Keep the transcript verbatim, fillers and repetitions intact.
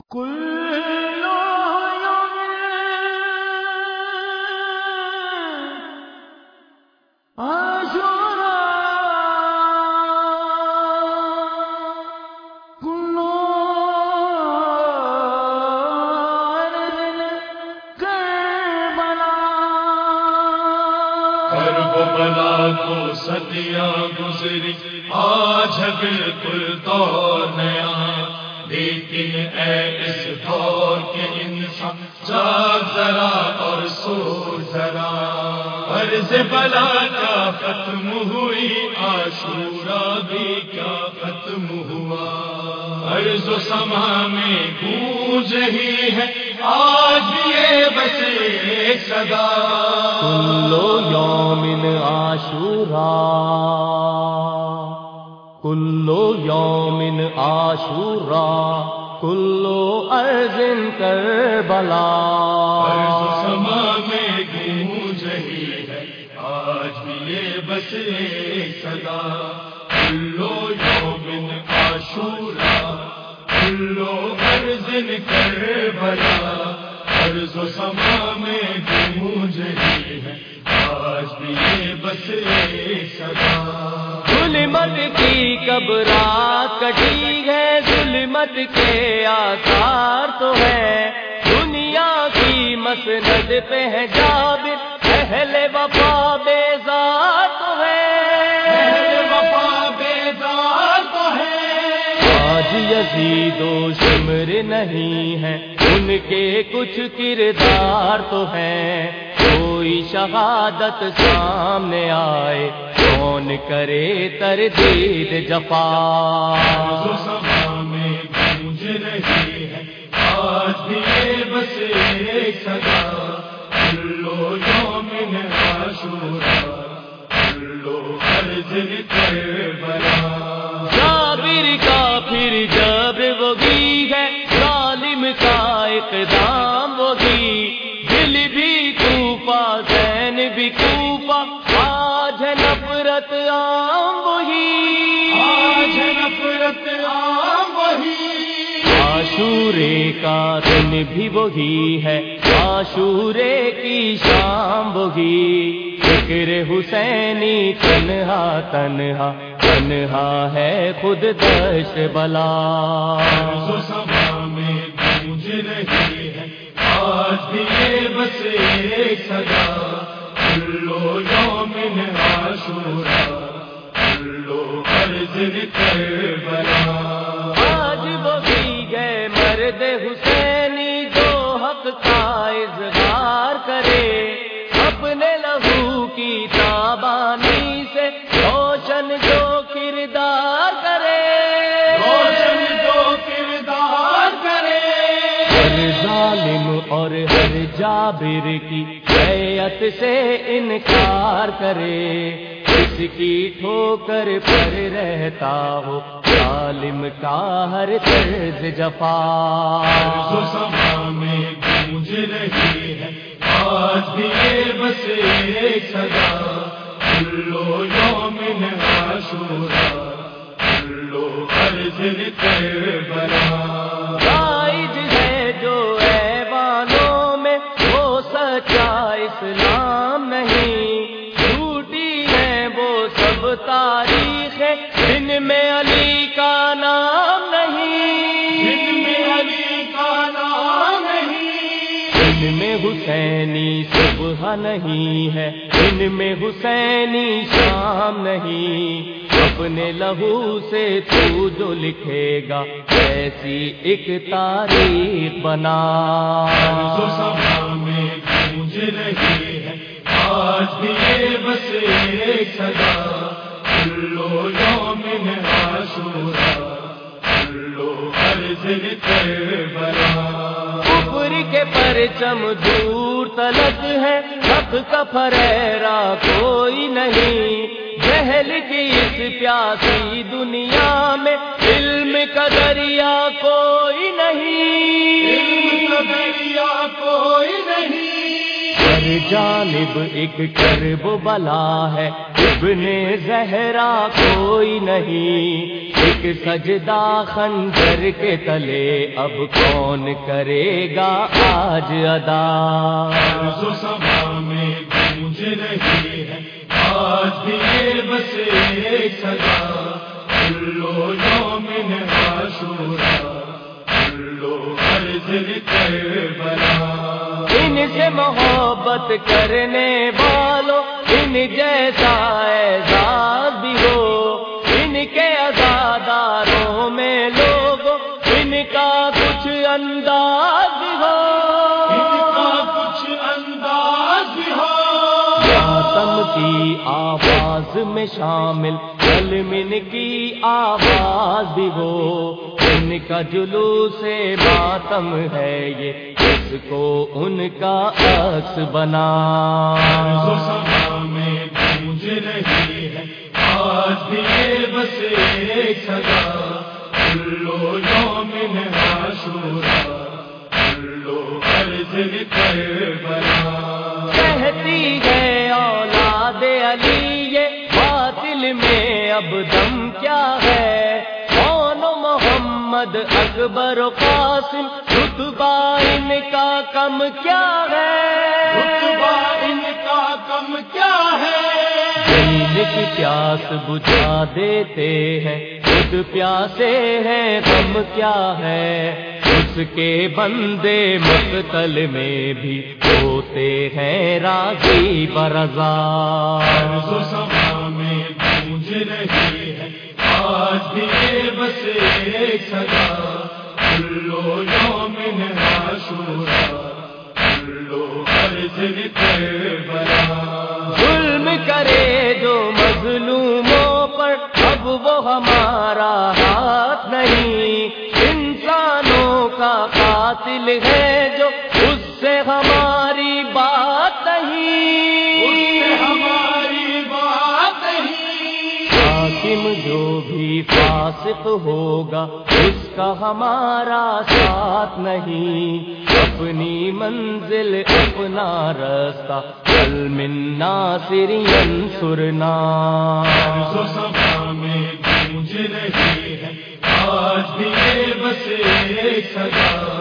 کل عاشوراء کل کربلا کربلا کو صدیاں گزری آج ہے بالکل دور نیا، لیکن اے اس دور کے انسان جاگ ذرا اور سو ذرا، عرض بلا کیا ختم ہوئی عاشوراء بھی کیا ختم ہوا، عرض و سما میں گونج رہی ہے آج یہ بس ایک صدا، کل یوم عاشوراء کل یوم عاشوراء کل ارض کربلا، عرض و سما میں گونج رہی ہے آج بھی یہ بس ایک صدا، کل یوم عاشوراء کل ارض کربلا، عرض و سما میں گونج رہی ہے آج بھی یہ بس ایک صدا، ظلمت کی کب رات کٹی ہے، ظلمت کے آثار تو ہے، دنیا کی مسند پہ ہے جابر، اہل وفا بیزار تو ہے، اہل وفا بیدار تو ہے، آج یزید و شمر نہیں ہے، ان کے کچھ کردار تو ہیں، کوئی شہادت سامنے آئے کون کرے تردید جفا، عرض و سما میں گونج رہی ہے آج بھی یہ بس ایک صدا، کل یوم عاشوراء کل ارض کربلا، جابر کا پھر جبر وہی ہے، ظالم کا اقدام وہی، دل بھی کوفہ زین بھی کوفہ، آج ہے نفرت عام وہی، آج ہے نفرت عام وہی، عاشورے کا دن بھی وہی ہے، عاشورے کی شام وہی، فکر حسینی تنہا تنہا تنہا ہے خود دشت بلا، عرض و سما میں گونج رہی ہے آج بھی یہ بس ایک صدا، کل یوم عاشوراء کل ارض کربلا، آج وہی گئے مرد حسینی جو حق کا اظہار کرے، اپنے لہو کی تابانی سے روشن جو کردار کرے، روشن جو کردار کرے، ہر ظالم اور ہر جابر کی بیعت سے انکار کرے، اس کی ٹھوکر پر رہتا ہو ظالم کا ہر طرز جفا، عرض و سما میں گونج رہی ہے آج بھی یہ بس ایک صدا، کل یوم عاشوراء کل ارض کربلا، رائج ہے جو ایوانوں میں وہ سچا اسلام نہیں، جھوٹی ہے وہ سب تاریخ ہے جن میں علی کا نام نہیں، جن میں علی کا نام نہیں، ان میں حسینی صبح نہیں ہے، ان میں حسینی شام نہیں، اپنے لہو سے تو جو لکھے گا ایسی ایک تاریخ بنا، عرض و سما میں گونج رہی ہے آج بھی یہ بس ایک صدا، کل یوم عاشوراء کل ارض کربلا، کفر کے پرچم دور تلک ہے، حق کا پھریرا کوئی نہیں، جہل کی اس پیاسی دنیا میں علم کا دریا کوئی نہیں، علم کا دریا کوئی نہیں، ہر جانب ایک کرب بلا ہے، ابن زہرا کوئی نہیں، ایک سجدہ خنجر کے تلے اب کون کرے گا آج ادا؟ عرض و سما میں گونج رہی ہے آج بھی یہ بس ایک صدا، کلو یوم عاشورا کلو ارض کربلا۔ ان سے محبت کرنے والوں ان جیسا اعزاز بھی ہو، ان کے عزاداروں میں لوگوں ان کا کچھ انداز بھی ہو، ان کا کچھ انداز بھی ہو۔ ماتم کی آواز میں شامل کلمن کی آواز بھی ہو، ان کا جلوس ماتم ہے یہ جس کو ان کا عکس بنا۔ عرض و سما میں گونج رہی ہے آج بھی یہ بس ایک صدا، کلو یوم عاشورا کلو ارض کربلا۔ کہتی ہے اولاد علی یہ باطل میں اب دم کیا ہے، کون محمد اکبر و قاسم رتبہ ان کا کم کیا ہے، رتبہ ان کا کم کیا ہے؟ دل کی پیاس بجھا دیتے ہیں خود پیاسے ہیں غم کیا ہے، اس کے بندے مقتل میں بھی ہوتے ہیں راضی برضا۔ عرض و سما میں گونج رہی ہے آج بھی یہ بس ایک صدا، کلو یوم عاشورا کلو ارض کربلا۔ ظلم کرے جو مظلوموں پر اب وہ ہمارا ہاتھ نہیں، انسانوں کا قاتل ہے جو اس سے ہماری بات نہیں، اس سے ہماری بات نہیں۔ حاکم جو بھی فاسق ہوگا اس کا ہمارا ساتھ نہیں، اپنی منزل اپنا رستہ چل من ناصر ینصرنا۔ عرض و سما میں گونج رہی ہے آج بھی یہ بس ایک صدا،